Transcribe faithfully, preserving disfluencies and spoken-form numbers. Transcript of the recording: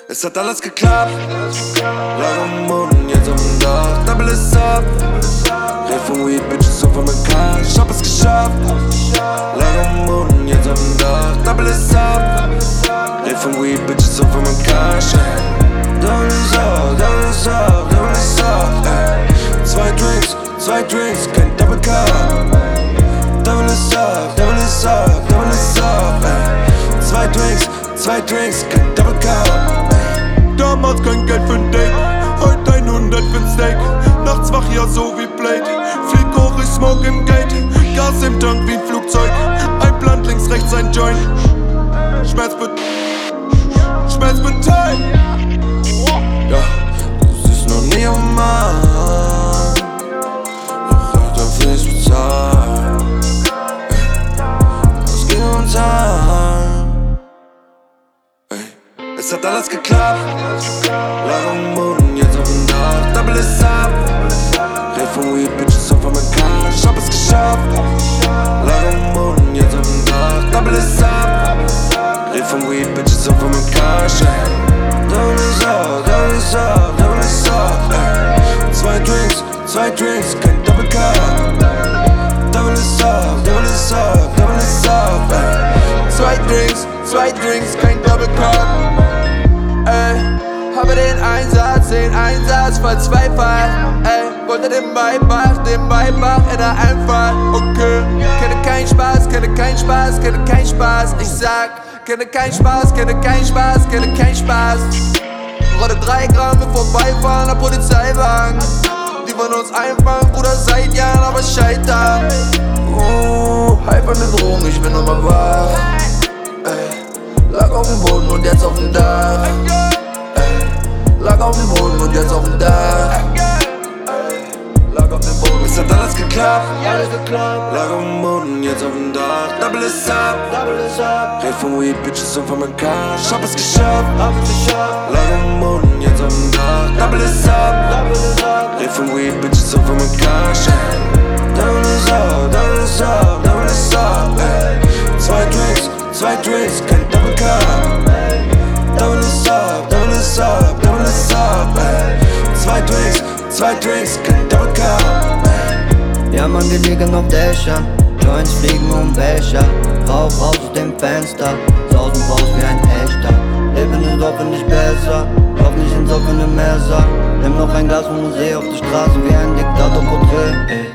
Es hat alles geklappt. Lag am Boden, jetzt auf dem Dach. Double is up. Red von Weed, Bitches auf meinem Car. Ich hab es geschafft. Lag am Boden, jetzt auf dem Dach. Double is up. Red von Weed, Bitches auf meinem Car. Double is up, double is up, double is up. Ey. Zwei Drinks, zwei Drinks, kein Double Cup. Double is up, double is up, double is up. Ey. Zwei Drinks, zwei Drinks, kein Double Cup. Damals kein Geld für'n Date, heute ein Hundert für'n Steak. Nachts wach ja so wie Blade, flieg hoch, ich smoke im Gate. Gas im Tank wie ein Flugzeug, ein Blunt links, rechts ein Joint. Schmerz bet... Schmerz beteiligt. Ja, du siehst noch nie am Mann, doch heute will ich's bezahlen. Was geht uns an? Es hat alles geklappt. Lag am Boden, jetzt auf dem Dach. Double is up. Red von Weed, Bitches auf meinem Car. Ich hab es geschafft. Lag am Boden, jetzt auf dem Dach. Double is up. Red von Weed, Bitches auf meinem Car. Double is up, double is up, double is up. Ey. Zwei Drinks, zwei Drinks, kein Double Cup. Double is up, double is up, double is up. Ey. Zwei Drinks, zwei Drinks, kein Double Cup. Ey, habe den Einsatz, den Einsatz verzweifelt. Ey, wollte den Maybach, den Maybach in der Einfahrt. Okay, kenne keinen Spaß, kenne keinen Spaß, kenne keinen Spaß. Ich sag, kenne keinen Spaß, kenne keinen Spaß, kenne keinen Spaß. Gerade drei Gramm wir vorbeifahren, der Polizeiwagen. Die wollen uns einfangen, Bruder, seit Jahren, aber scheitern. Uh, Hype an den Drogen, ich bin nochmal wach. Ey, lag auf dem Boden und jetzt auf dem Dach. Ey, lag auf dem Boden und jetzt auf dem Dach. Ey, lag auf dem Boden. Es hat alles geklappt. Alles geklappt. Lag auf dem Boden, jetzt auf dem Dach. Double is up. Double is up. Red von Weed, Bitches auf meinem Car. Ich hab es geschafft. Hab es geschafft. Lag auf dem Boden, jetzt auf dem Dach. Double is up. Double is up. Red von Weed, Bitches auf meinem Car. Double is up, double is up, double is up. Ey. Zwei Drinks, zwei Drinks, kein Double Cup. Double is up, double is up, double is up. Ey. Zwei Drinks, zwei Drinks, kein Double Cup. Ja, man, wir liegen auf Dächern, Joints fliegen um Becher. Rauch raus aus dem Fenster, sausen raus wie ein Echter. Leben ist offen nicht besser, lauf nicht ins offene Messer. Nimm noch ein Glas vom Musee auf die Straße wie ein Diktatorporträt.